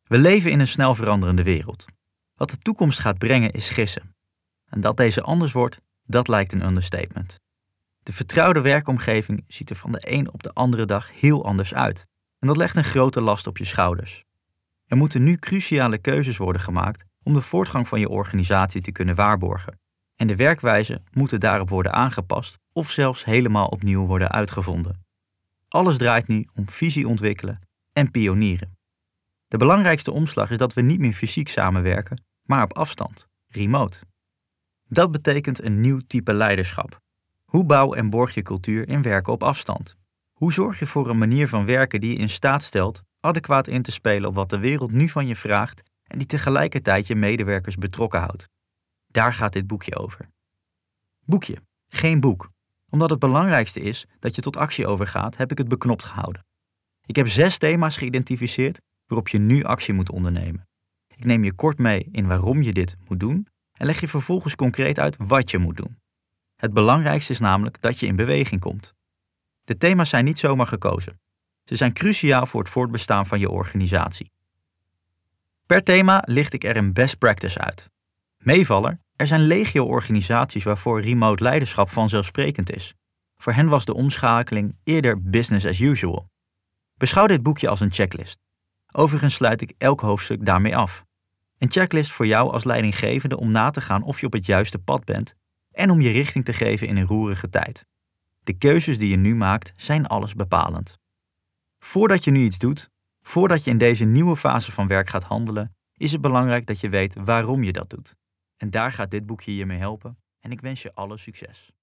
We leven in een snel veranderende wereld. Wat de toekomst gaat brengen is gissen. En dat deze anders wordt, dat lijkt een understatement. De vertrouwde werkomgeving ziet er van de een op de andere dag heel anders uit. En dat legt een grote last op je schouders. Er moeten nu cruciale keuzes worden gemaakt om de voortgang van je organisatie te kunnen waarborgen. En de werkwijzen moeten daarop worden aangepast of zelfs helemaal opnieuw worden uitgevonden. Alles draait nu om visie ontwikkelen en pionieren. De belangrijkste omslag is dat we niet meer fysiek samenwerken, maar op afstand, remote. Dat betekent een nieuw type leiderschap. Hoe bouw en borg je cultuur in werken op afstand? Hoe zorg je voor een manier van werken die je in staat stelt adequaat in te spelen op wat de wereld nu van je vraagt en die tegelijkertijd je medewerkers betrokken houdt? Daar gaat dit boekje over. Boekje, geen boek. Omdat het belangrijkste is dat je tot actie overgaat, heb ik het beknopt gehouden. Ik heb 6 thema's geïdentificeerd waarop je nu actie moet ondernemen. Ik neem je kort mee in waarom je dit moet doen en leg je vervolgens concreet uit wat je moet doen. Het belangrijkste is namelijk dat je in beweging komt. De thema's zijn niet zomaar gekozen. Ze zijn cruciaal voor het voortbestaan van je organisatie. Per thema licht ik er een best practice uit. Meevaller, er zijn legio organisaties waarvoor remote leiderschap vanzelfsprekend is. Voor hen was de omschakeling eerder business as usual. Beschouw dit boekje als een checklist. Overigens sluit ik elk hoofdstuk daarmee af. Een checklist voor jou als leidinggevende om na te gaan of je op het juiste pad bent en om je richting te geven in een roerige tijd. De keuzes die je nu maakt zijn alles bepalend. Voordat je nu iets doet, voordat je in deze nieuwe fase van werk gaat handelen, is het belangrijk dat je weet waarom je dat doet. En daar gaat dit boekje je mee helpen en ik wens je alle succes.